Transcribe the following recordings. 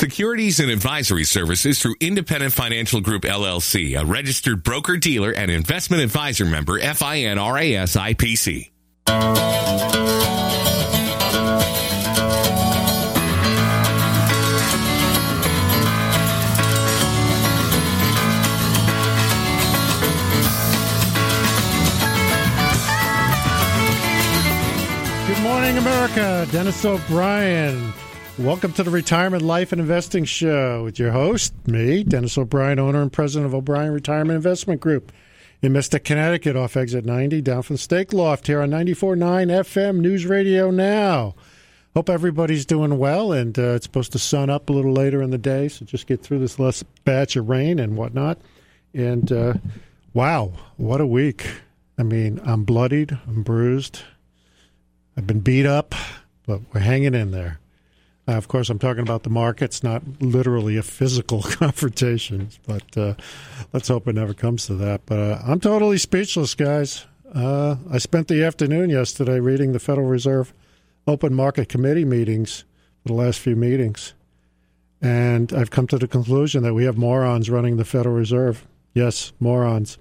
Securities and advisory services through Independent Financial Group, LLC, a registered broker-dealer and investment advisor member, FINRA SIPC. Good morning, America. Dennis O'Brien. Welcome to the Retirement Life and Investing Show with your host, me, Dennis O'Brien, owner and president of O'Brien Retirement Investment Group in Mystic, Connecticut, off exit 90, down from the Steak Loft here on 94.9 FM News Radio Now. Hope everybody's doing well, and it's supposed to sun up a little later in the day, so just get through this last batch of rain and whatnot. And wow, what a week. I mean, I'm bloodied, I'm bruised, I've been beat up, but we're hanging in there. Of course, I'm talking about the markets, not literally a physical confrontation, but let's hope it never comes to that. But I'm totally speechless, guys. I spent the afternoon yesterday reading the Federal Reserve Open Market Committee meetings for the last few meetings, and I've come to the conclusion that we have morons running the Federal Reserve. Yes, morons.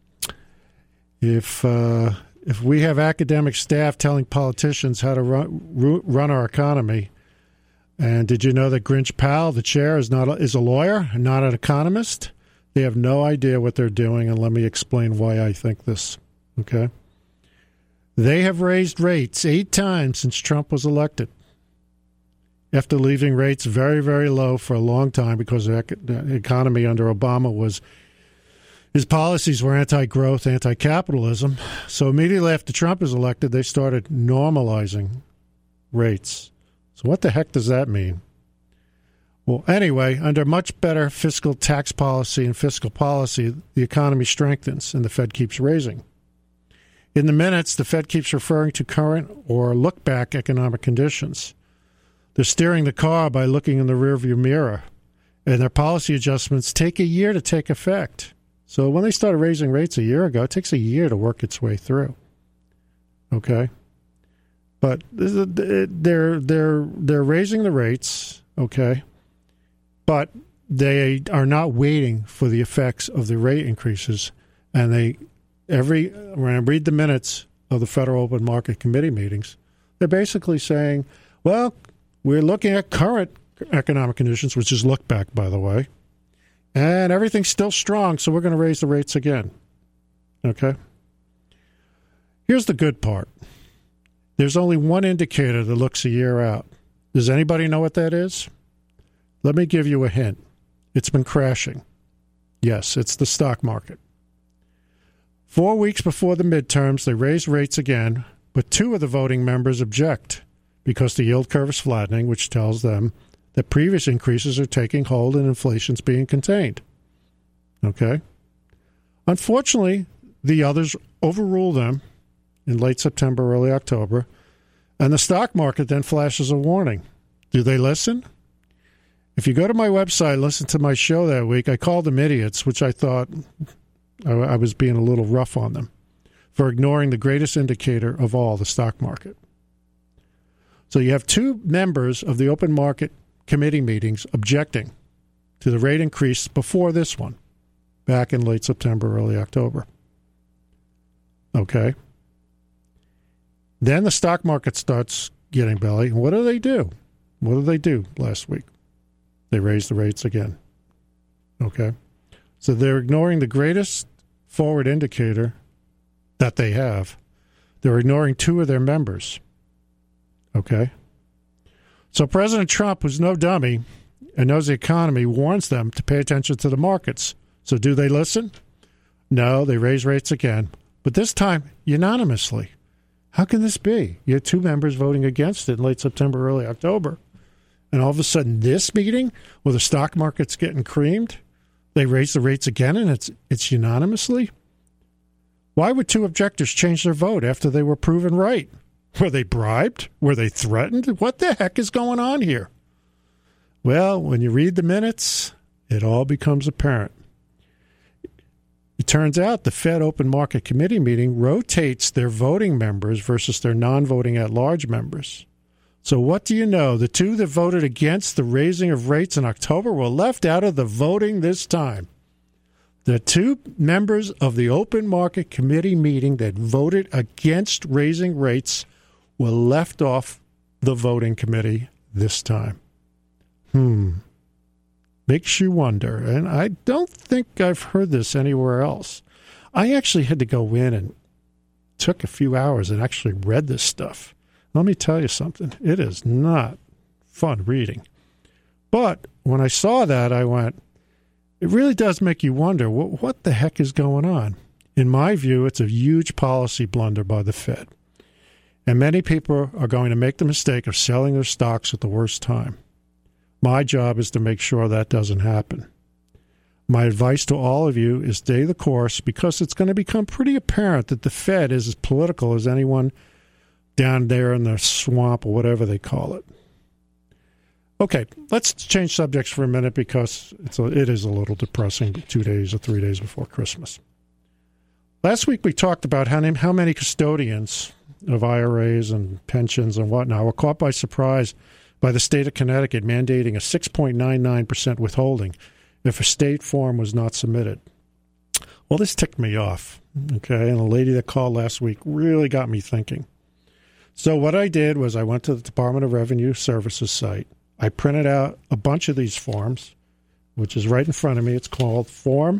If we have academic staff telling politicians how to run our economy, and did you know that Grinch Powell, the chair, is a lawyer, not an economist? They have no idea what they're doing, and let me explain why I think this. Okay, they have raised rates 8 times since Trump was elected, after leaving rates very, very low for a long time because the economy under Obama was. His policies were anti-growth, anti-capitalism. So immediately after Trump was elected, they started normalizing rates. So what the heck does that mean? Well, anyway, under much better fiscal tax policy and fiscal policy, the economy strengthens and the Fed keeps raising. In the minutes, the Fed keeps referring to current or look-back economic conditions. They're steering the car by looking in the rearview mirror, and their policy adjustments take a year to take effect. So when they started raising rates a year ago, it takes a year to work its way through. Okay, but they're raising the rates. Okay, but they are not waiting for the effects of the rate increases. And when I read the minutes of the Federal Open Market Committee meetings, they're basically saying, "Well, we're looking at current economic conditions," which is look back, by the way. And everything's still strong, so we're going to raise the rates again. Okay? Here's the good part. There's only one indicator that looks a year out. Does anybody know what that is? Let me give you a hint. It's been crashing. Yes, it's the stock market. 4 weeks before the midterms, they raise rates again, but 2 of the voting members object because the yield curve is flattening, which tells them that previous increases are taking hold and inflation's being contained. Okay? Unfortunately, the others overrule them in late September, early October, and the stock market then flashes a warning. Do they listen? If you go to my website, listen to my show that week, I called them idiots, which I thought I was being a little rough on them, for ignoring the greatest indicator of all, the stock market. So you have 2 members of the open market committee meetings objecting to the rate increase before this one, back in late September, early October. Okay. Then the stock market starts getting belly. And what do they do? What did they do last week? They raised the rates again. Okay. So they're ignoring the greatest forward indicator that they have. They're ignoring 2 of their members. Okay. So President Trump, who's no dummy and knows the economy, warns them to pay attention to the markets. So do they listen? No, they raise rates again, but this time unanimously. How can this be? You had 2 members voting against it in late September, early October. And all of a sudden this meeting, where the stock market's getting creamed, they raise the rates again and it's unanimously? Why would 2 objectors change their vote after they were proven right? Were they bribed? Were they threatened? What the heck is going on here? Well, when you read the minutes, it all becomes apparent. It turns out the Fed Open Market Committee meeting rotates their voting members versus their non-voting at-large members. So what do you know? The two that voted against the raising of rates in October were left out of the voting this time. The two members of the Open Market Committee meeting that voted against raising rates were left off the voting committee this time. Makes you wonder. And I don't think I've heard this anywhere else. I actually had to go in and took a few hours and actually read this stuff. Let me tell you something. It is not fun reading. But when I saw that, I went, it really does make you wonder, what the heck is going on? In my view, it's a huge policy blunder by the Fed. And many people are going to make the mistake of selling their stocks at the worst time. My job is to make sure that doesn't happen. My advice to all of you is stay the course, because it's going to become pretty apparent that the Fed is as political as anyone down there in the swamp or whatever they call it. Okay, let's change subjects for a minute, because it is a little depressing 2 days or 3 days before Christmas. Last week we talked about how many custodians of IRAs and pensions and whatnot were caught by surprise by the state of Connecticut mandating a 6.99% withholding if a state form was not submitted. Well, this ticked me off, okay? And the lady that called last week really got me thinking. So what I did was I went to the Department of Revenue Services site. I printed out a bunch of these forms, which is right in front of me. It's called Form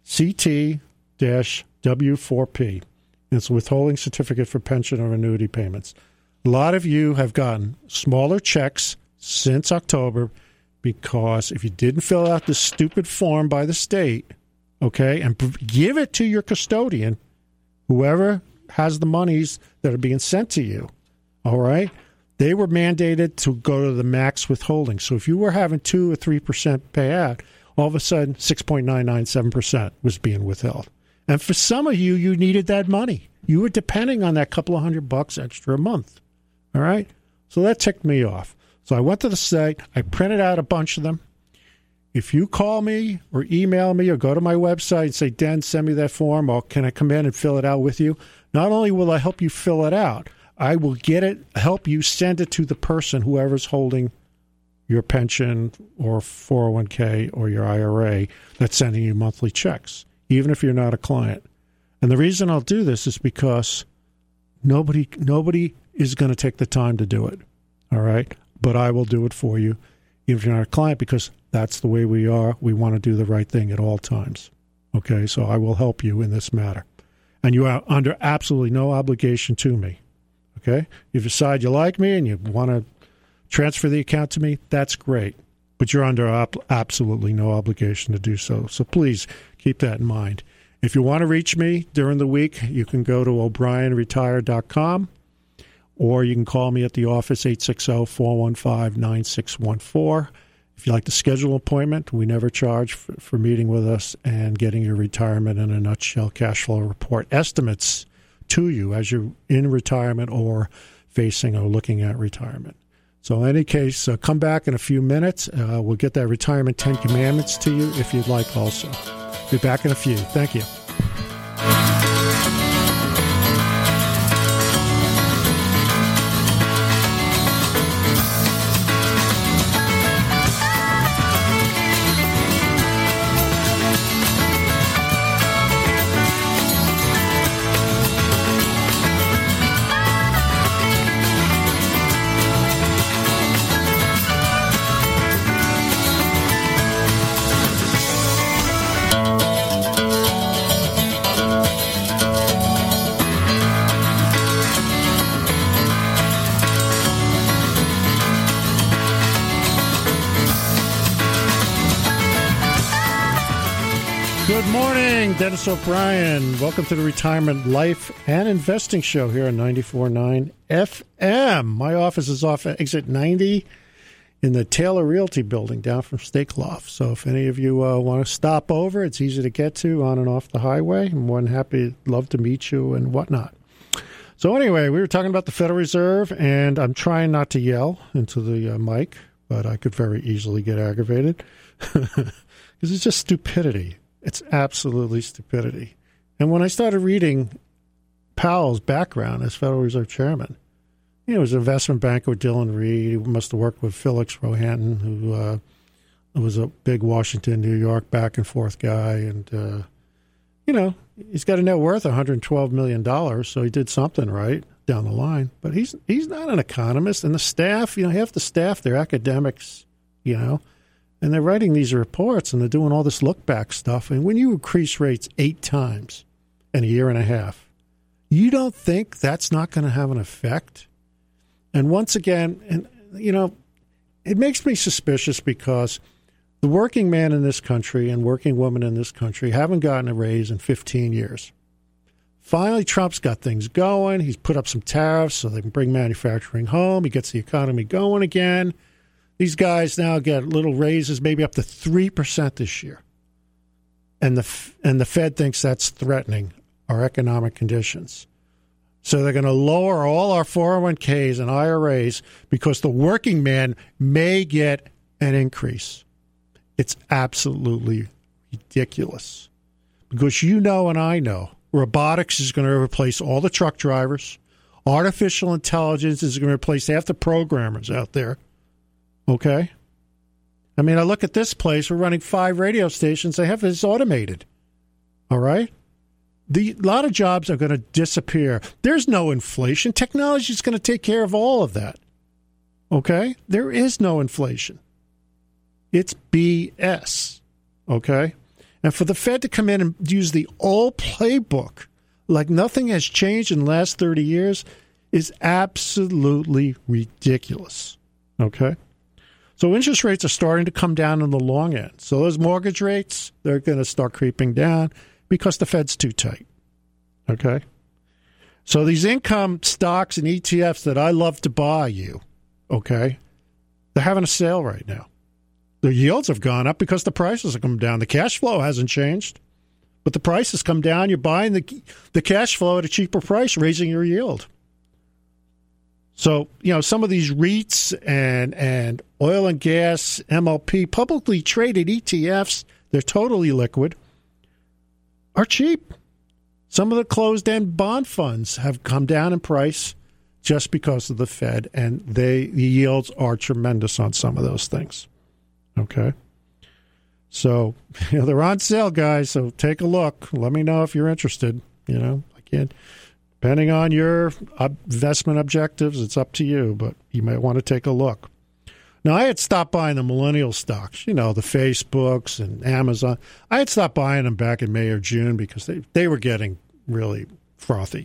CT-W4P. It's withholding certificate for pension or annuity payments. A lot of you have gotten smaller checks since October because if you didn't fill out this stupid form by the state, okay, and give it to your custodian, whoever has the monies that are being sent to you, all right, they were mandated to go to the max withholding. So if you were having 2 or 3% payout, all of a sudden 6.997% was being withheld. And for some of you, you needed that money. You were depending on that couple of $100 extra a month. All right? So that ticked me off. So I went to the site. I printed out a bunch of them. If you call me or email me or go to my website and say, Den, send me that form, or can I come in and fill it out with you? Not only will I help you fill it out, I will help you send it to the person, whoever's holding your pension or 401k or your IRA that's sending you monthly checks, even if you're not a client. And the reason I'll do this is because nobody is going to take the time to do it, all right? But I will do it for you, even if you're not a client, because that's the way we are. We want to do the right thing at all times, okay? So I will help you in this matter. And you are under absolutely no obligation to me, okay? If you decide you like me and you want to transfer the account to me, that's great. But you're under absolutely no obligation to do so. So please keep that in mind. If you want to reach me during the week, you can go to o'brienretire.com, or you can call me at the office, 860-415-9614. If you'd like to schedule an appointment, we never charge for meeting with us and getting your retirement in a nutshell cash flow report estimates to you as you're in retirement or facing or looking at retirement. So in any case, come back in a few minutes. We'll get that Retirement 10 Commandments to you if you'd like also. Be back in a few. Thank you. Good morning, Dennis O'Brien. Welcome to the Retirement Life and Investing Show here on 94.9 FM. My office is off at exit 90 in the Taylor Realty building down from Stakeloft. So if any of you want to stop over, it's easy to get to on and off the highway. I'm more than happy, love to meet you and whatnot. So anyway, we were talking about the Federal Reserve, and I'm trying not to yell into the mic, but I could very easily get aggravated because it's just stupidity. It's absolutely stupidity. And when I started reading Powell's background as Federal Reserve Chairman, He was an investment banker with Dillon Reed. He must have worked with Felix Rohatyn, who was a big Washington, New York back and forth guy. And, he's got a net worth of $112 million, so he did something right down the line. But he's not an economist. And the staff, half the staff, they're academics, and they're writing these reports and they're doing all this look-back stuff. And when you increase rates 8 times in a year and a half, you don't think that's not going to have an effect? And once again, it makes me suspicious because the working man in this country and working woman in this country haven't gotten a raise in 15 years. Finally, Trump's got things going. He's put up some tariffs so they can bring manufacturing home. He gets the economy going again. These guys now get little raises, maybe up to 3% this year. And the Fed thinks that's threatening our economic conditions. So they're going to lower all our 401ks and IRAs because the working man may get an increase. It's absolutely ridiculous. Because and I know robotics is going to replace all the truck drivers. Artificial intelligence is going to replace half the programmers out there. Okay? I mean, I look at this place. We're running 5 radio stations. They have this automated. All right? A lot of jobs are going to disappear. There's no inflation. Technology is going to take care of all of that. Okay? There is no inflation. It's BS. Okay? And for the Fed to come in and use the old playbook like nothing has changed in the last 30 years is absolutely ridiculous. Okay? So interest rates are starting to come down on the long end. So those mortgage rates, they're going to start creeping down because the Fed's too tight. Okay? So these income stocks and ETFs that I love to buy okay, they're having a sale right now. The yields have gone up because the prices have come down. The cash flow hasn't changed, but the prices come down. You're buying the cash flow at a cheaper price, raising your yield. So, some of these REITs and oil and gas, MLP, publicly traded ETFs, they're totally liquid, are cheap. Some of the closed-end bond funds have come down in price just because of the Fed, and the yields are tremendous on some of those things. Okay? So, they're on sale, guys, so take a look. Let me know if you're interested. Depending on your investment objectives, it's up to you, but you might want to take a look. Now, I had stopped buying the millennial stocks, the Facebooks and Amazon. I had stopped buying them back in May or June because they were getting really frothy,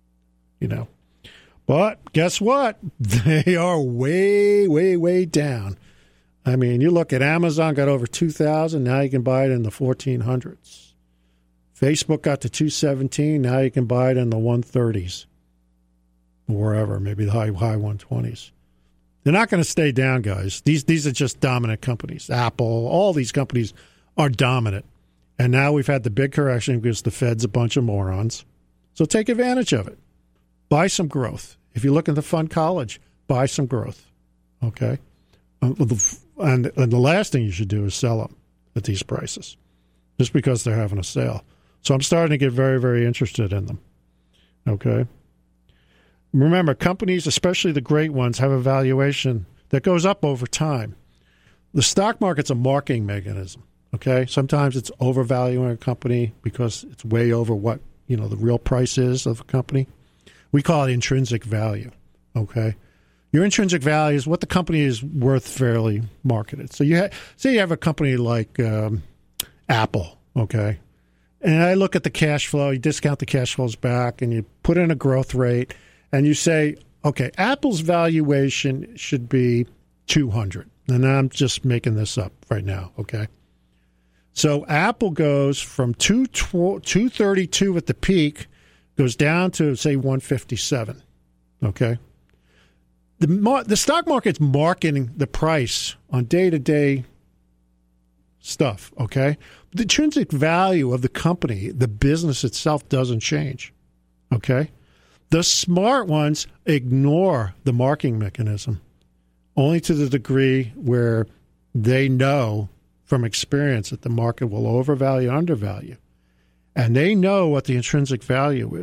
But guess what? They are way, way, way down. I mean, you look at Amazon, got over 2,000. Now you can buy it in the 1,400s. Facebook got to 217. Now you can buy it in the 130s. Wherever, maybe the high 120s. They're not going to stay down, guys. These are just dominant companies. Apple, all these companies are dominant. And now we've had the big correction because the Fed's a bunch of morons. So take advantage of it. Buy some growth. If you're looking to fund college, buy some growth. Okay? And the last thing you should do is sell them at these prices just because they're having a sale. So I'm starting to get very, very interested in them. Okay? Remember, companies, especially the great ones, have a valuation that goes up over time. The stock market's a marking mechanism, okay? Sometimes it's overvaluing a company because it's way over what, the real price is of a company. We call it intrinsic value, okay? Your intrinsic value is what the company is worth fairly marketed. So say you have a company like Apple, okay? And I look at the cash flow, you discount the cash flows back, and you put in a growth rate, and you say, okay, Apple's valuation should be 200. And I'm just making this up right now, okay? So Apple goes from 232 at the peak, goes down to, say, 157, okay? The stock market's marking the price on day-to-day stuff, okay? The intrinsic value of the company, the business itself, doesn't change, okay? The smart ones ignore the marking mechanism only to the degree where they know from experience that the market will overvalue, undervalue. And they know what the intrinsic value is.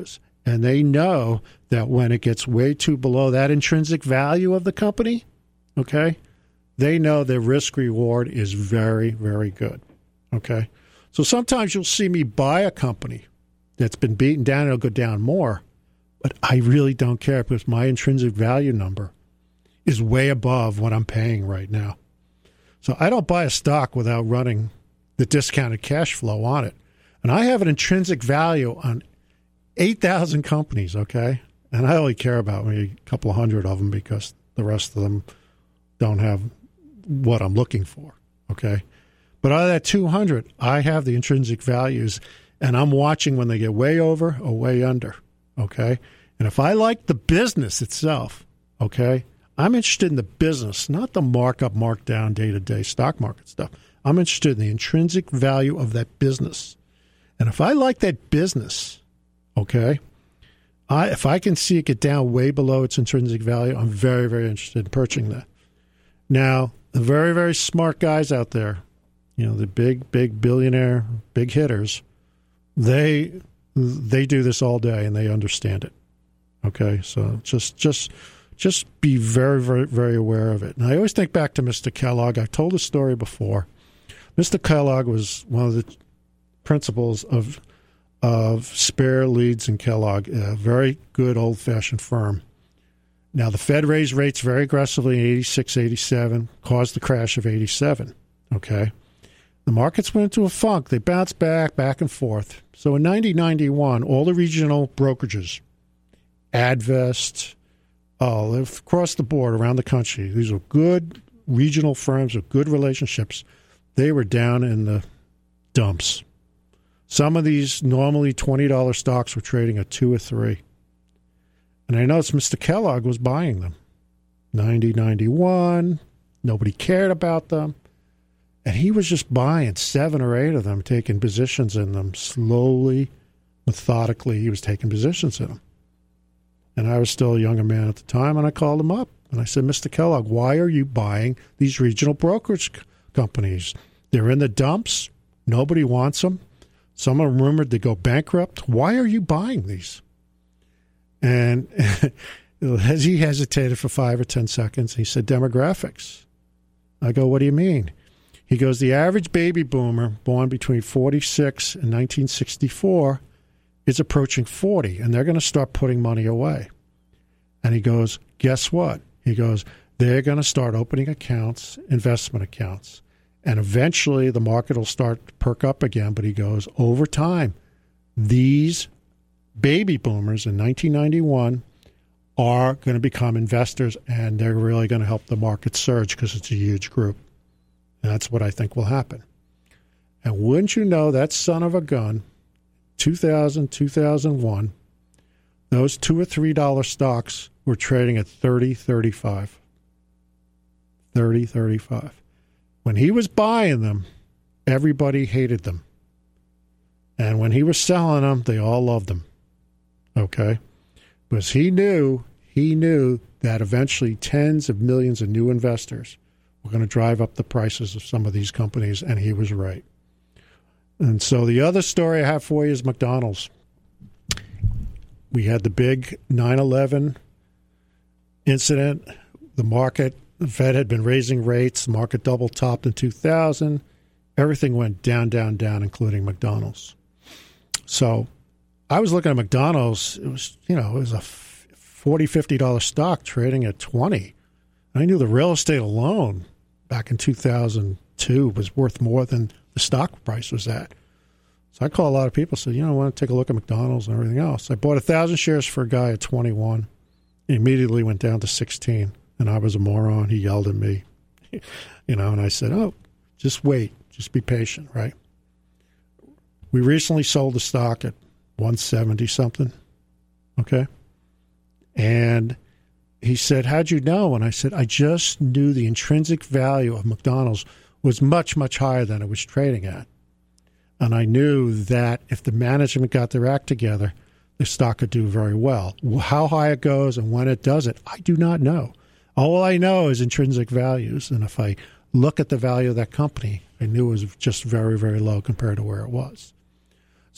and they know that when it gets way too below that intrinsic value of the company, okay, they know their risk reward is very, very good, okay? So sometimes you'll see me buy a company that's been beaten down, it'll go down more, but I really don't care because my intrinsic value number is way above what I'm paying right now. So I don't buy a stock without running the discounted cash flow on it. And I have an intrinsic value on 8,000 companies, okay? And I only care about maybe a couple of hundred of them because the rest of them don't have what I'm looking for, okay? But out of that 200, I have the intrinsic values, and I'm watching when they get way over or way under, okay? And if I like the business itself, okay, I'm interested in the business, not the markup, markdown, day-to-day stock market stuff. I'm interested in the intrinsic value of that business. And if I like that business, okay, if I can see it get down way below its intrinsic value, I'm very, very interested in purchasing that. Now, the very, very smart guys out there, you know, the big billionaire, big hitters, they do this all day and they understand it. Okay, so just be very, very, very aware of it. And I always think back to Mr. Kellogg. I've told this story before. Mr. Kellogg was one of the principals of Spare, Leeds, and Kellogg, a very good old-fashioned firm. Now, the Fed raised rates very aggressively in 86, 87, caused the crash of 87, okay? The markets went into a funk. They bounced back and forth. So in 90, 91, all the regional brokerages, Advest, across the board around the country, these were good regional firms with good relationships. They were down in the dumps. Some of these normally $20 stocks were trading at 2 or 3. And I noticed Mr. Kellogg was buying them. 90, 91, nobody cared about them. And he was just buying 7 or 8 of them, taking positions in them slowly, methodically. He was taking positions in them. And I was still a younger man at the time, and I called him up. And I said, Mr. Kellogg, why are you buying these regional brokerage companies? They're in the dumps. Nobody wants them. Some are rumored to go bankrupt. Why are you buying these? And as he hesitated for 5 or 10 seconds, he said, demographics. I go, what do you mean? He goes, the average baby boomer born between 46 and 1964 is approaching 40, and they're going to start putting money away. And he goes, guess what? He goes, they're going to start opening accounts, investment accounts, and eventually the market will start to perk up again. But he goes, over time, these baby boomers in 1991 are going to become investors, and they're really going to help the market surge because it's a huge group. And that's what I think will happen. And wouldn't you know, that son of a gun, 2000, 2001, those $2 or $3 stocks were trading at 30, 35. 30, 35. When he was buying them, everybody hated them. And when he was selling them, they all loved them. Okay? Because he knew that eventually tens of millions of new investors were going to drive up the prices of some of these companies, and he was right. And so the other story I have for you is McDonald's. We had the big 9/11 incident. The Fed had been raising rates. The market double topped in 2000. Everything went down, down, down, including McDonald's. So I was looking at McDonald's. It was a $40, $50 stock trading at 20. I knew the real estate alone back in 2002 was worth more than the stock price was at. So I called a lot of people and said, I want to take a look at McDonald's and everything else. I bought 1,000 shares for a guy at 21. He immediately went down to 16, and I was a moron. He yelled at me, and I said, oh, just wait. Just be patient, right? We recently sold the stock at 170-something, okay? And he said, how'd you know? And I said, I just knew the intrinsic value of McDonald's was much, much higher than it was trading at. And I knew that if the management got their act together, the stock could do very well. How high it goes and when it does it, I do not know. All I know is intrinsic values. And if I look at the value of that company, I knew it was just very, very low compared to where it was.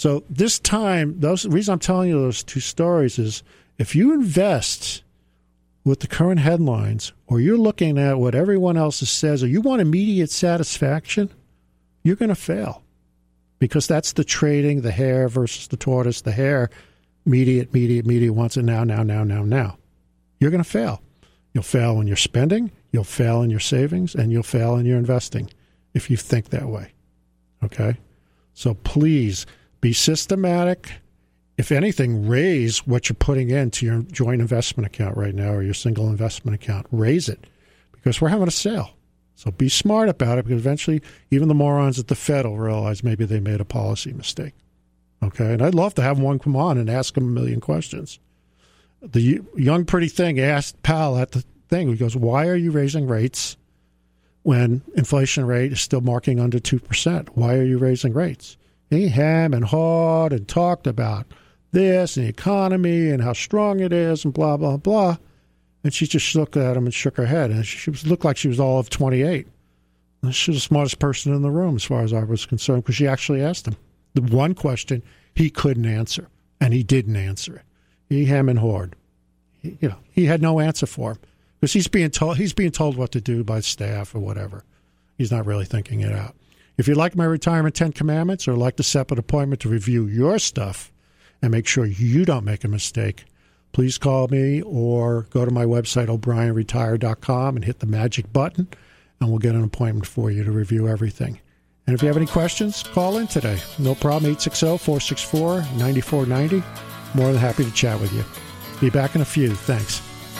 So this time, the reason I'm telling you those two stories is if you invest with the current headlines, or you're looking at what everyone else says, or you want immediate satisfaction, you're going to fail. Because that's the trading, the hare versus the tortoise. The hare, immediate, wants it now. You're going to fail. You'll fail in your spending, you'll fail in your savings, and you'll fail in your investing if you think that way. Okay? So please be systematic. If anything, raise what you're putting into your joint investment account right now or your single investment account. Raise it because we're having a sale. So be smart about it because eventually even the morons at the Fed will realize maybe they made a policy mistake. Okay? And I'd love to have one come on and ask them a million questions. The young pretty thing asked Powell at the thing, he goes, why are you raising rates when inflation rate is still marking under 2%? Why are you raising rates? He hemmed and hawed and talked about this and the economy and how strong it is and blah, blah, blah. And she just looked at him and shook her head. And she looked like she was all of 28. And she was the smartest person in the room as far as I was concerned because she actually asked him the one question he couldn't answer, and he didn't answer it. He hemmed and hawed. He had no answer for him because he's being told what to do by staff or whatever. He's not really thinking it out. If you like my Retirement 10 Commandments or like to set up an appointment to review your stuff and make sure you don't make a mistake, please call me or go to my website, o'brienretire.com, and hit the magic button, and we'll get an appointment for you to review everything. And if you have any questions, call in today. No problem, 860-464-9490. More than happy to chat with you. Be back in a few. Thanks.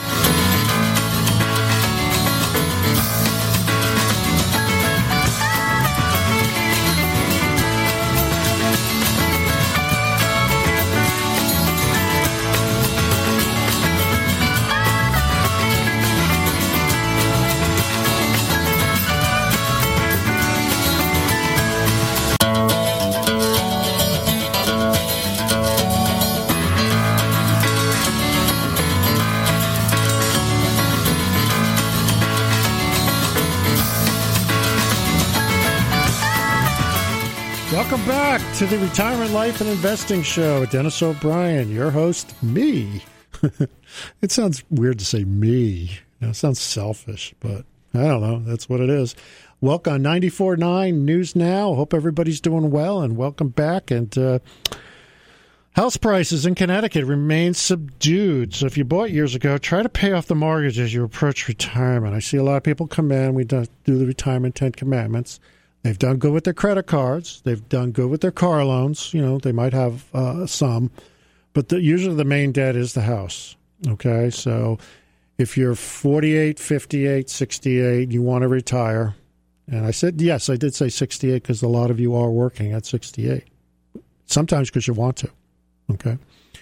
Welcome back to the Retirement Life and Investing Show with Dennis O'Brien, your host, me. It sounds weird to say me. It sounds selfish, but I don't know. That's what it is. Welcome on 94.9 News Now. Hope everybody's doing well, and welcome back. And house prices in Connecticut remain subdued. So if you bought years ago, try to pay off the mortgage as you approach retirement. I see a lot of people come in. We do the Retirement 10 Commandments. They've done good with their credit cards. They've done good with their car loans. They might have some. But usually the main debt is the house. Okay? So if you're 48, 58, 68, you want to retire. And I said, yes, I did say 68 because a lot of you are working at 68. Sometimes because you want to. Okay?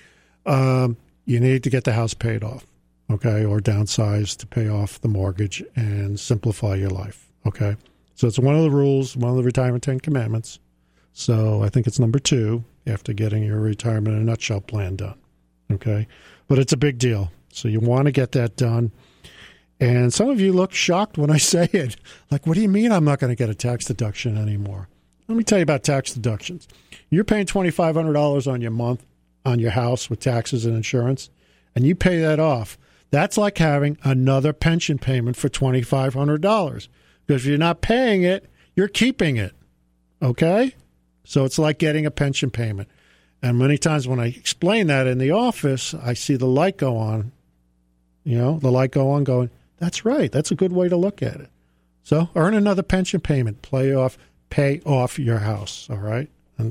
You need to get the house paid off. Okay? Or downsize to pay off the mortgage and simplify your life. Okay? So it's one of the rules, one of the Retirement 10 Commandments. So I think it's number 2 after getting your retirement in a nutshell plan done. Okay? But it's a big deal. So you want to get that done. And some of you look shocked when I say it. Like, what do you mean I'm not going to get a tax deduction anymore? Let me tell you about tax deductions. You're paying $2,500 on your month on your house with taxes and insurance, and you pay that off. That's like having another pension payment for $2,500. Because if you're not paying it, you're keeping it, okay? So it's like getting a pension payment. And many times when I explain that in the office, I see the light go on, the light go on going, that's right, that's a good way to look at it. So earn another pension payment, pay off your house, all right?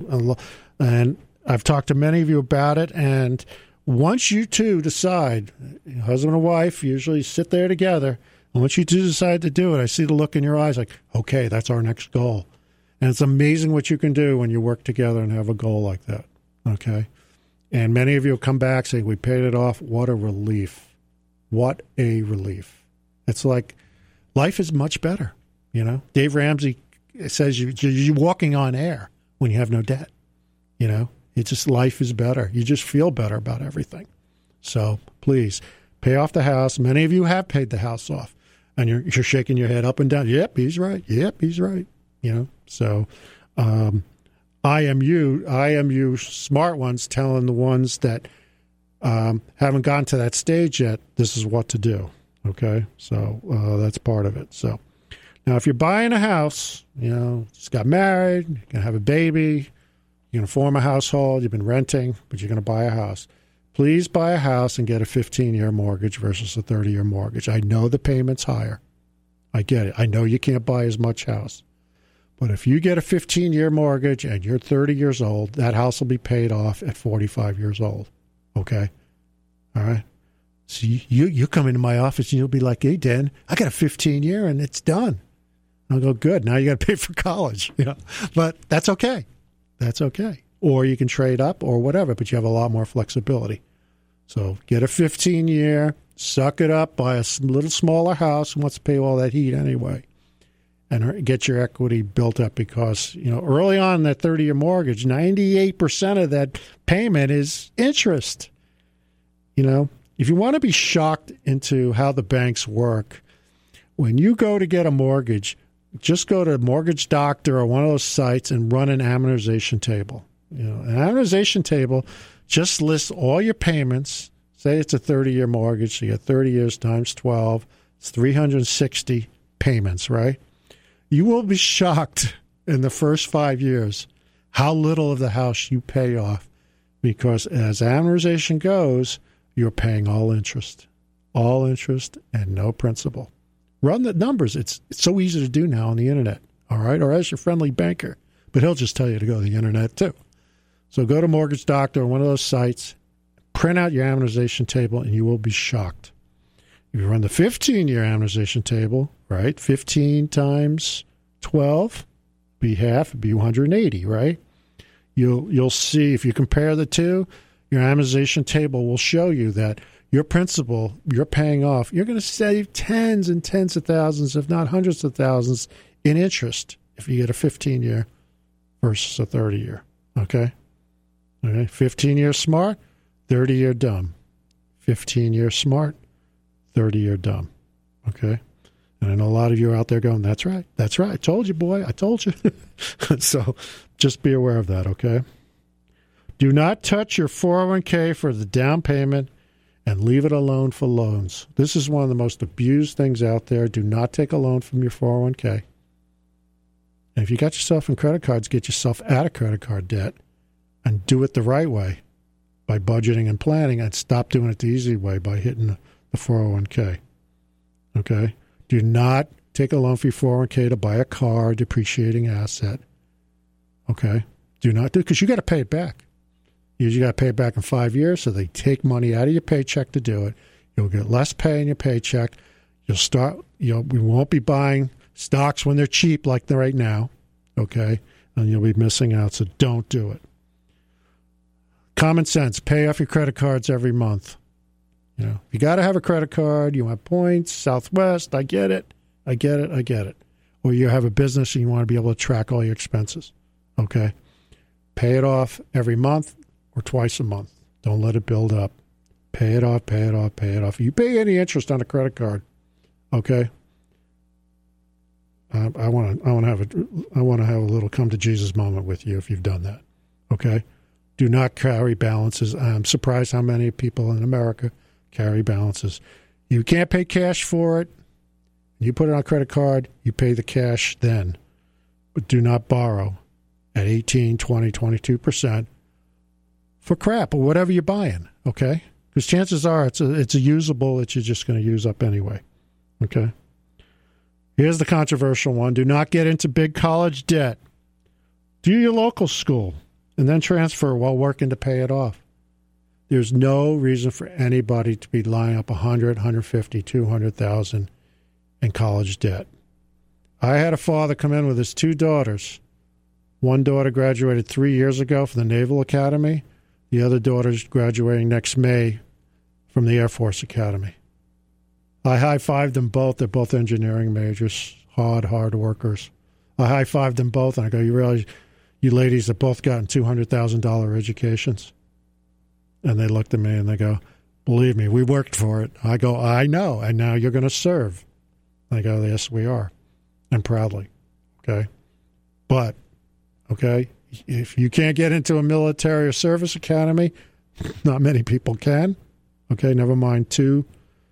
And I've talked to many of you about it, and once you two decide, husband and wife usually sit there together, and once you two decide to do it, I see the look in your eyes like, okay, that's our next goal. And it's amazing what you can do when you work together and have a goal like that, okay? And many of you will come back saying, we paid it off. What a relief. What a relief. It's like life is much better, Dave Ramsey says you're walking on air when you have no debt, It's just life is better. You just feel better about everything. So please pay off the house. Many of you have paid the house off. And you're shaking your head up and down. Yep, he's right. Yep, he's right. So IMU smart ones telling the ones that haven't gotten to that stage yet, this is what to do. Okay, so that's part of it. So now, if you're buying a house, just got married, you're going to have a baby, you're going to form a household, you've been renting, but you're going to buy a house. Please buy a house and get a 15-year mortgage versus a 30-year mortgage. I know the payment's higher. I get it. I know you can't buy as much house. But if you get a 15-year mortgage and you're 30 years old, that house will be paid off at 45 years old. Okay? All right? So you come into my office and you'll be like, hey, Dan, I got a 15-year and it's done. I'll go, good. Now you got to pay for college. But that's okay. That's okay. Or you can trade up or whatever, but you have a lot more flexibility. So get a 15-year, suck it up, buy a little smaller house who wants to pay all that heat anyway, and get your equity built up because, early on in that 30-year mortgage, 98% of that payment is interest. If you want to be shocked into how the banks work, when you go to get a mortgage, just go to Mortgage Doctor or one of those sites and run an amortization table. An amortization table just lists all your payments. Say it's a 30-year mortgage, so you got 30 years times 12. It's 360 payments, right? You will be shocked in the first 5 years how little of the house you pay off because as amortization goes, you're paying all interest and no principal. Run the numbers. It's so easy to do now on the internet, all right? Or as your friendly banker, but he'll just tell you to go to the internet too. So go to Mortgage Doctor or one of those sites, print out your amortization table, and you will be shocked. If you run the 15-year amortization table, right, 15 times 12, be half, be 180, right? You'll see, if you compare the two, your amortization table will show you that your principal, you're paying off, you're going to save tens and tens of thousands, if not hundreds of thousands, in interest if you get a 15-year versus a 30-year, okay? 15-year smart, 30-year dumb. 15-year smart, 30-year dumb. Okay? And I know a lot of you are out there going, that's right. I told you, boy. I told you. So just be aware of that, okay? Do not touch your 401k for the down payment and leave it alone for loans. This is one of the most abused things out there. Do not take a loan from your 401k. And if you got yourself in credit cards, get yourself out of credit card debt. And do it the right way by budgeting and planning and stop doing it the easy way by hitting the 401k. Okay? Do not take a loan for your 401k to buy a car, depreciating asset. Okay? Do not do it because you got to pay it back. You got to pay it back in 5 years, so they take money out of your paycheck to do it. You'll get less pay in your paycheck. You'll start, we won't be buying stocks when they're cheap like they're right now. Okay? And you'll be missing out, so don't do it. Common sense, pay off your credit cards every month. You got to have a credit card, you want points, Southwest, I get it. Or you have a business and you want to be able to track all your expenses. Okay? Pay it off every month or twice a month. Don't let it build up. Pay it off. You pay any interest on a credit card, okay? I want to have a little come to Jesus moment with you if you've done that, okay? Do not carry balances. I'm surprised how many people in America carry balances. You can't pay cash for it. You put it on a credit card, you pay the cash then. But do not borrow at 18, 20, 22% for crap or whatever you're buying, okay? Because chances are it's a usable that you're just going to use up anyway, okay? Here's the controversial one. Do not get into big college debt. Do your local school and then transfer while working to pay it off. There's no reason for anybody to be lining up 100, 150, 200,000 in college debt. I had a father come in with his two daughters. One daughter graduated 3 years ago from the Naval Academy. The other daughter's graduating next May from the Air Force Academy. I high-fived them both. They're both engineering majors, hard workers. I high-fived them both, and I go, you realize you ladies have both gotten $200,000 educations? And they looked at me and they go, believe me, we worked for it. I go, I know, and now you're going to serve. I go, yes, we are, and proudly, okay? But, okay, If you can't get into a military or service academy, not many people can. Okay, never mind two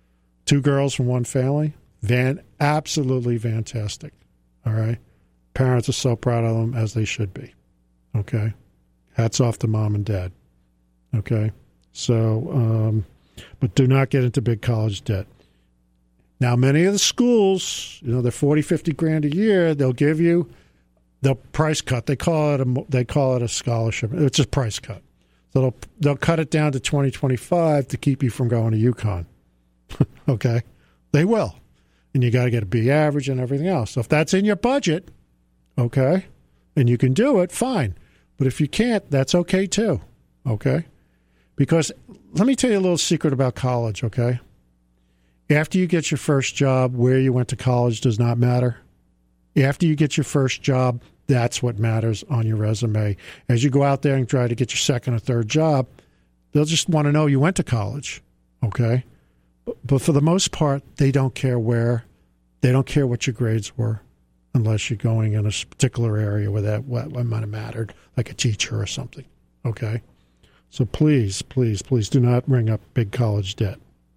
girls from one family. Absolutely fantastic. All right. Parents are so proud of them, as they should be. Okay. Hats off to mom and dad. Okay. So, but do not get into big college debt. Now, many of the schools, they're 40, 50 grand a year. They'll give you the price cut. They call it a scholarship. It's a price cut. So they'll cut it down to 2025 to keep you from going to UConn. Okay, they will, and you got to get a B average and everything else. So if that's in your budget, okay, and you can do it, fine. But if you can't, that's okay too. Okay, because let me tell you a little secret about college. Okay, after you get your first job, where you went to college does not matter. After you get your first job, that's what matters on your resume. As you go out there and try to get your second or third job, they'll just want to know you went to college, okay? But for the most part, they don't care where. They don't care what your grades were unless you're going in a particular area where that what might have mattered, like a teacher or something, okay? So please, please, please do not bring up big college debt.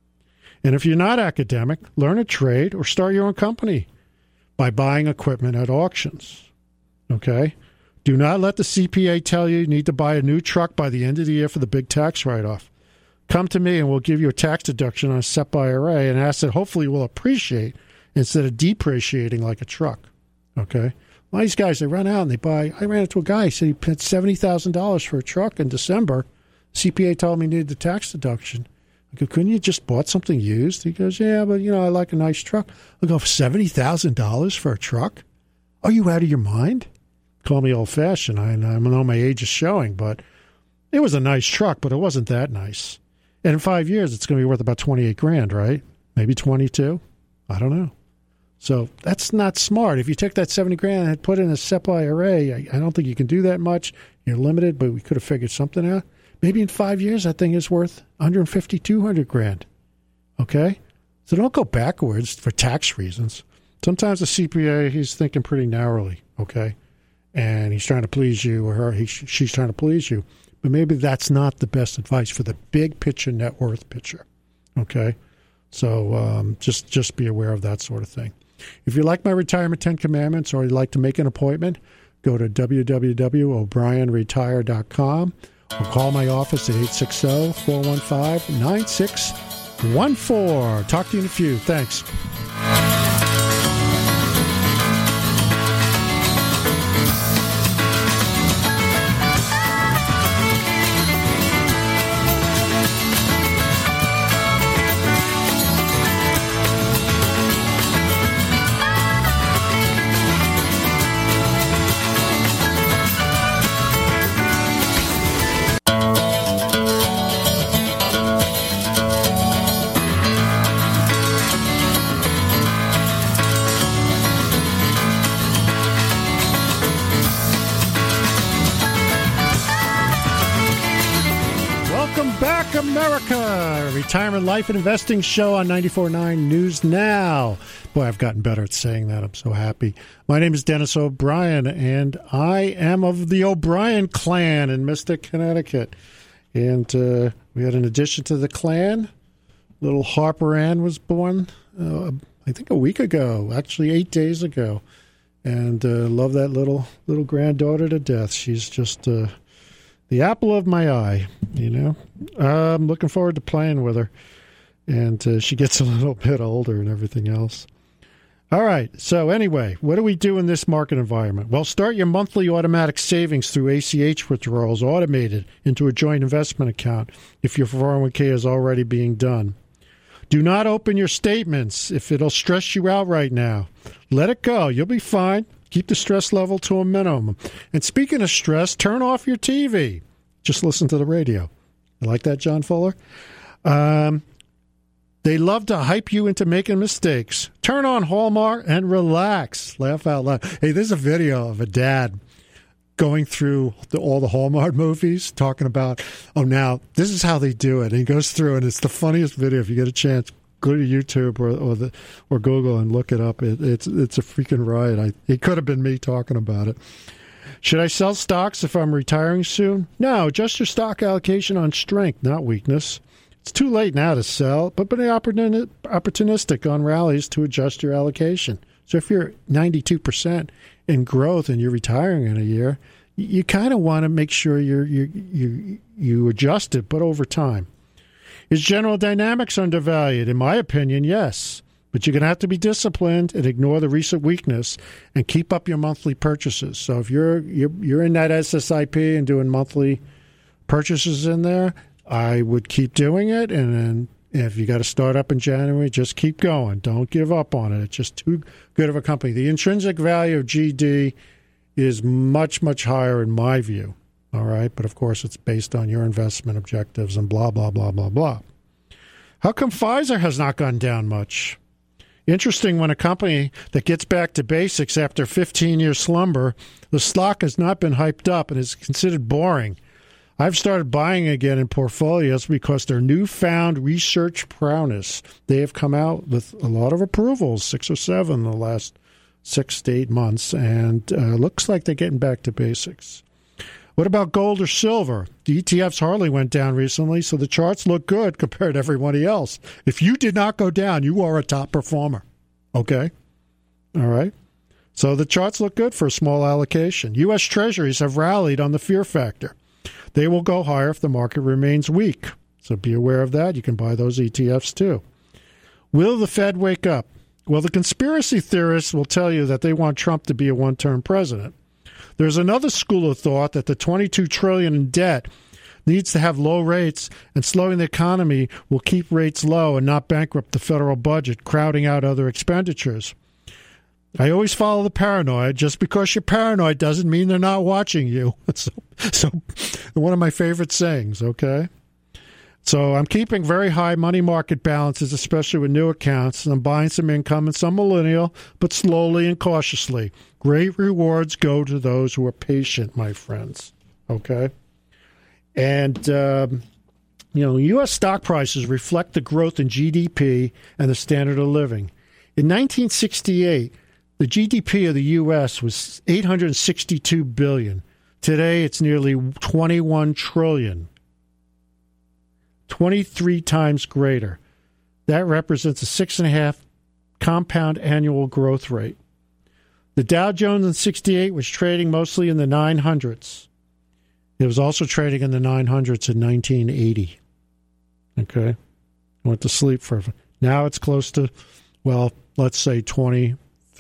And if you're not academic, learn a trade or start your own company by buying equipment at auctions. Okay? Do not let the CPA tell you need to buy a new truck by the end of the year for the big tax write-off. Come to me and we'll give you a tax deduction on a SEP IRA, and asset hopefully will appreciate instead of depreciating like a truck. Okay? A lot of these guys, they run out and they buy. I ran into a guy, he said he paid $70,000 for a truck in December. CPA told me he needed the tax deduction. I go, couldn't you just bought something used? He goes, yeah, but, I like a nice truck. I go, $70,000 for a truck? Are you out of your mind? Call me old-fashioned. I know my age is showing, but it was a nice truck, but it wasn't that nice. And in 5 years, it's going to be worth about 28 grand, right? Maybe 22? I don't know. So that's not smart. If you took that 70 grand and put in a SEP IRA, I don't think you can do that much. You're limited, but we could have figured something out. Maybe in 5 years, that thing is worth 150, 200 grand. Okay? So don't go backwards for tax reasons. Sometimes the CPA, he's thinking pretty narrowly, okay? And he's trying to please you, or she's trying to please you. But maybe that's not the best advice for the big picture, net worth picture, okay? So just be aware of that sort of thing. If you like my Retirement 10 Commandments or you'd like to make an appointment, go to www.o'brienretire.com. Or call my office at 860-415-9614. Talk to you in a few. Thanks. America, Retirement Life and Investing Show on 94.9 News Now. Boy, I've gotten better at saying that. I'm so happy. My name is Dennis O'Brien, and I am of the O'Brien clan in Mystic, Connecticut. And we had an addition to the clan. Little Harper Ann was born, I think a week ago, actually 8 days ago. And love that little granddaughter to death. She's just the apple of my eye, I'm looking forward to playing with her. And she gets a little bit older and everything else. All right. So anyway, what do we do in this market environment? Well, start your monthly automatic savings through ACH withdrawals automated into a joint investment account if your 401k is already being done. Do not open your statements if it'll stress you out right now. Let it go. You'll be fine. Keep the stress level to a minimum. And speaking of stress, turn off your TV. Just listen to the radio. You like that, John Fuller? They love to hype you into making mistakes. Turn on Hallmark and relax. Laugh out loud. Hey, there's a video of a dad going through all the Hallmark movies, talking about, now, this is how they do it. And he goes through, and it's the funniest video. If you get a chance, go to YouTube or Google and look it up. It's a freaking riot. It could have been me talking about it. Should I sell stocks if I'm retiring soon? No, adjust your stock allocation on strength, not weakness. It's too late now to sell, but be opportunistic on rallies to adjust your allocation. So if you're 92% in growth and you're retiring in a year, you kind of want to make sure you adjust it, but over time. Is General Dynamics undervalued? In my opinion, yes. But you're going to have to be disciplined and ignore the recent weakness and keep up your monthly purchases. So if you're in that SSIP and doing monthly purchases in there, I would keep doing it. And then if you got to start up in January, just keep going. Don't give up on it. It's just too good of a company. The intrinsic value of GD is much, much higher in my view. All right. But of course, it's based on your investment objectives and blah, blah, blah, blah, blah. How come Pfizer has not gone down much? Interesting, when a company that gets back to basics after 15-year slumber, the stock has not been hyped up and is considered boring. I've started buying again in portfolios because their newfound research prowess. They have come out with a lot of approvals, 6 or 7 in the last 6 to 8 months, and looks like they're getting back to basics. What about gold or silver? The ETFs hardly went down recently, so the charts look good compared to everybody else. If you did not go down, you are a top performer. Okay? All right? So the charts look good for a small allocation. U.S. Treasuries have rallied on the fear factor. They will go higher if the market remains weak. So be aware of that. You can buy those ETFs too. Will the Fed wake up? Well, the conspiracy theorists will tell you that they want Trump to be a one-term president. There's another school of thought that the $22 trillion in debt needs to have low rates, and slowing the economy will keep rates low and not bankrupt the federal budget, crowding out other expenditures. I always follow the paranoid. Just because you're paranoid doesn't mean they're not watching you. So one of my favorite sayings, okay? So I'm keeping very high money market balances, especially with new accounts, and I'm buying some income and some millennial, but slowly and cautiously. Great rewards go to those who are patient, my friends, okay? And, U.S. stock prices reflect the growth in GDP and the standard of living. In 1968, the GDP of the U.S. was $862 billion. Today, it's nearly $21 trillion. 23 times greater. That represents a 6.5% compound annual growth rate. The Dow Jones in 68 was trading mostly in the 900s. It was also trading in the 900s in 1980. Okay? Went to sleep for... Now it's close to, well, let's say 22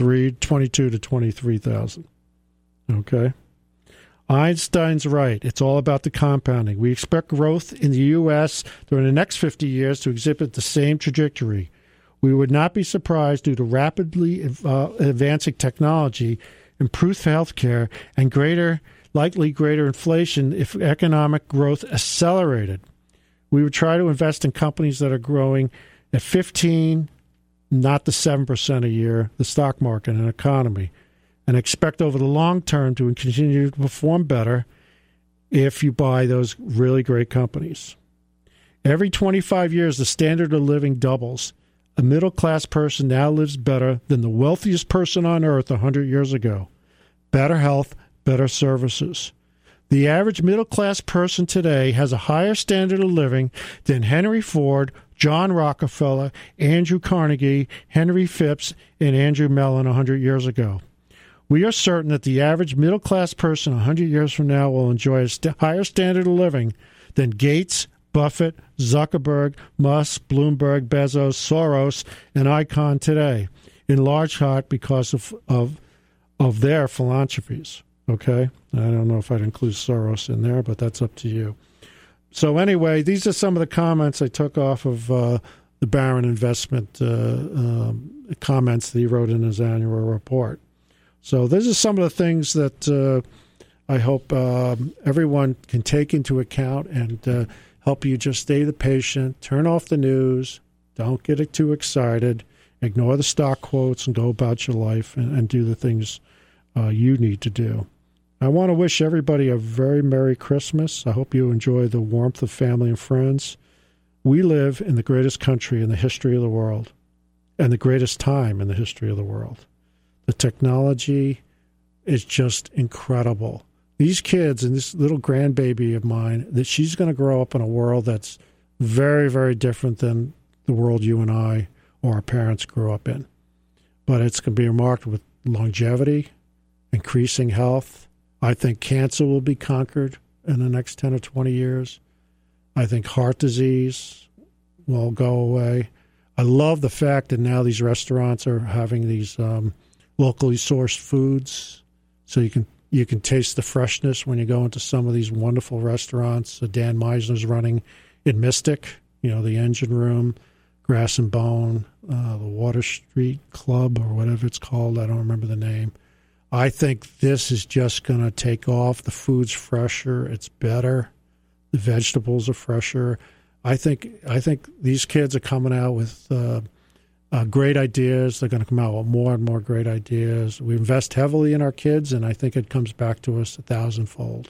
to 23,000. Okay? Einstein's right. It's all about the compounding. We expect growth in the U.S. during the next 50 years to exhibit the same trajectory. We would not be surprised due to rapidly advancing technology, improved health care, and likely greater inflation if economic growth accelerated. We would try to invest in companies that are growing at 15, not the 7% a year, the stock market and economy, and expect over the long term to continue to perform better if you buy those really great companies. Every 25 years, the standard of living doubles. A middle-class person now lives better than the wealthiest person on earth 100 years ago. Better health, better services. The average middle-class person today has a higher standard of living than Henry Ford, John Rockefeller, Andrew Carnegie, Henry Phipps, and Andrew Mellon 100 years ago. We are certain that the average middle-class person 100 years from now will enjoy a higher standard of living than Gates, Buffett, Zuckerberg, Musk, Bloomberg, Bezos, Soros, and Icahn today, in large part because of their philanthropies. Okay? I don't know if I'd include Soros in there, but that's up to you. So anyway, these are some of the comments I took off of the Barron Investment comments that he wrote in his annual report. So these are some of the things that I hope everyone can take into account and help you just stay the patient, turn off the news, don't get it too excited, ignore the stock quotes, and go about your life and do the things you need to do. I want to wish everybody a very Merry Christmas. I hope you enjoy the warmth of family and friends. We live in the greatest country in the history of the world and the greatest time in the history of the world. The technology is just incredible. these kids and this little grandbaby of mine, that she's going to grow up in a world that's very, very different than the world you and I or our parents grew up in. But it's going to be marked with longevity, increasing health. I think cancer will be conquered in the next 10 or 20 years. I think heart disease will go away. I love the fact that now these restaurants are having these locally sourced foods, so you can taste the freshness when you go into some of these wonderful restaurants. Dan Meisner's running in Mystic, the Engine Room, Grass and Bone, the Water Street Club, or whatever it's called. I don't remember the name. I think this is just going to take off. The food's fresher. It's better. The vegetables are fresher. I think these kids are coming out with great ideas. They're going to come out with more and more great ideas. We invest heavily in our kids, and I think it comes back to us 1,000-fold.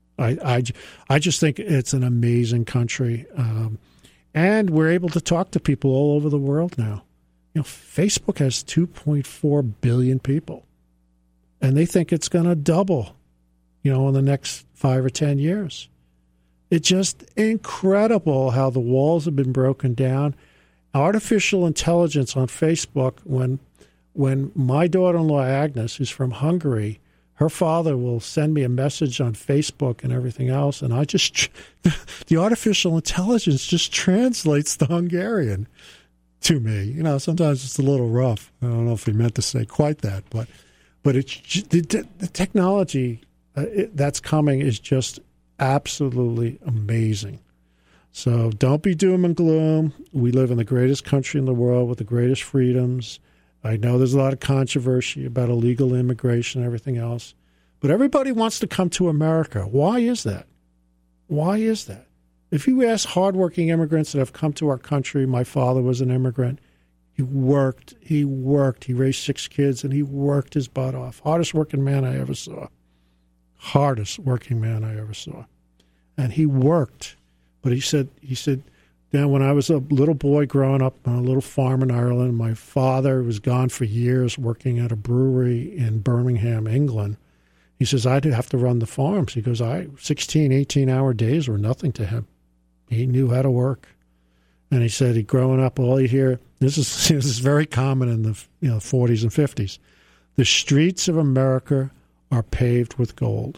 I just think it's an amazing country. And we're able to talk to people all over the world now. Facebook has 2.4 billion people, and they think it's going to double, in the next 5 or 10 years. It's just incredible how the walls have been broken down. Artificial intelligence on Facebook, when my daughter-in-law Agnes, who's from Hungary, her father will send me a message on Facebook and everything else, and the artificial intelligence just translates the Hungarian to me. Sometimes it's a little rough. I don't know if he meant to say quite that, but it's the technology that's coming is just absolutely amazing. So don't be doom and gloom. We live in the greatest country in the world with the greatest freedoms. I know there's a lot of controversy about illegal immigration and everything else, but everybody wants to come to America. Why is that? Why is that? If you ask hardworking immigrants that have come to our country, my father was an immigrant. He worked, he raised 6 kids, and he worked his butt off. Hardest working man I ever saw. Hardest working man I ever saw. And he worked. But he said, Dan, when I was a little boy growing up on a little farm in Ireland, my father was gone for years working at a brewery in Birmingham, England. He says, I'd have to run the farms. He goes, 16, 18-hour days were nothing to him. He knew how to work. And he said, growing up, all you hear, this is very common in the 40s and 50s. The streets of America are paved with gold.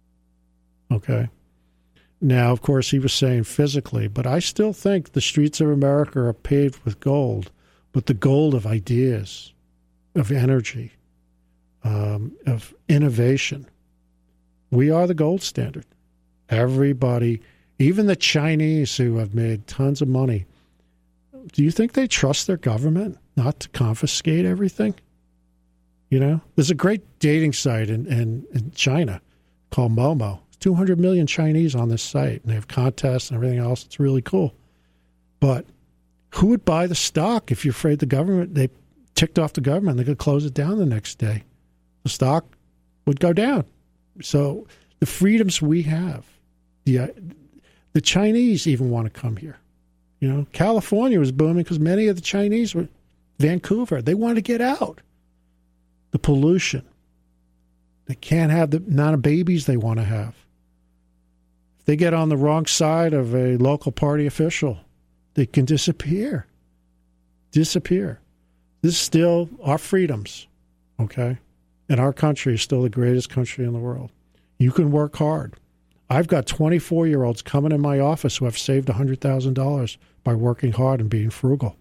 Okay? Now, of course, he was saying physically, but I still think the streets of America are paved with gold, but the gold of ideas, of energy, of innovation. We are the gold standard. Everybody, even the Chinese who have made tons of money, do you think they trust their government not to confiscate everything? There's a great dating site in China called Momo. 200 million Chinese on this site, and they have contests and everything else. It's really cool. But who would buy the stock if you're afraid they ticked off the government, they could close it down the next day? The stock would go down. So the freedoms we have, the Chinese even want to come here. California was booming because many of the Chinese were Vancouver. They wanted to get out. The pollution. They can't have the amount of babies they want to have. If they get on the wrong side of a local party official, they can disappear. This is still our freedoms, okay? And our country is still the greatest country in the world. You can work hard. I've got 24-year-olds coming in my office who have saved $100,000 by working hard and being frugal.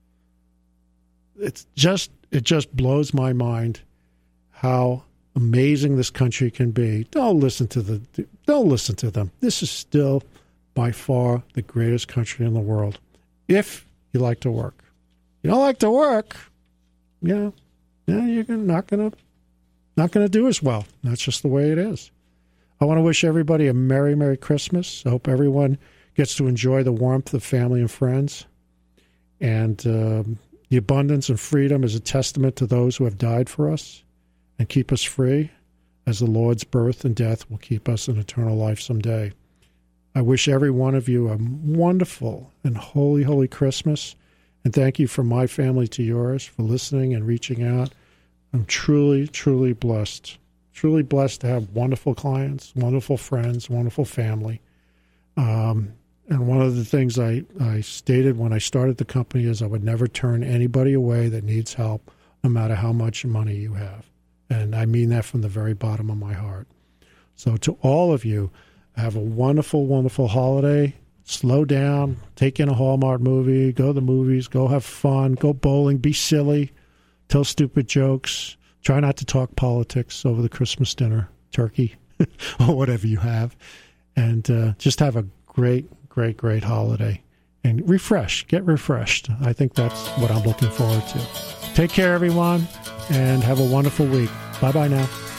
It just blows my mind how amazing this country can be. Don't listen to them. This is still by far the greatest country in the world. If you like to work. You don't like to work, you're not going to do as well. That's just the way it is. I want to wish everybody a Merry, Merry Christmas. I hope everyone gets to enjoy the warmth of family and friends. And the abundance and freedom is a testament to those who have died for us and keep us free, as the Lord's birth and death will keep us in eternal life someday. I wish every one of you a wonderful and holy, holy Christmas. And thank you from my family to yours for listening and reaching out. I'm truly, truly blessed truly blessed to have wonderful clients, wonderful friends, wonderful family. And one of the things I stated when I started the company is I would never turn anybody away that needs help, no matter how much money you have. And I mean that from the very bottom of my heart. So to all of you, have a wonderful, wonderful holiday. Slow down, take in a Hallmark movie, go to the movies, go have fun, go bowling, be silly, tell stupid jokes. Try not to talk politics over the Christmas dinner, turkey, or whatever you have. And just have a great, great, great holiday. And get refreshed. I think that's what I'm looking forward to. Take care, everyone, and have a wonderful week. Bye-bye now.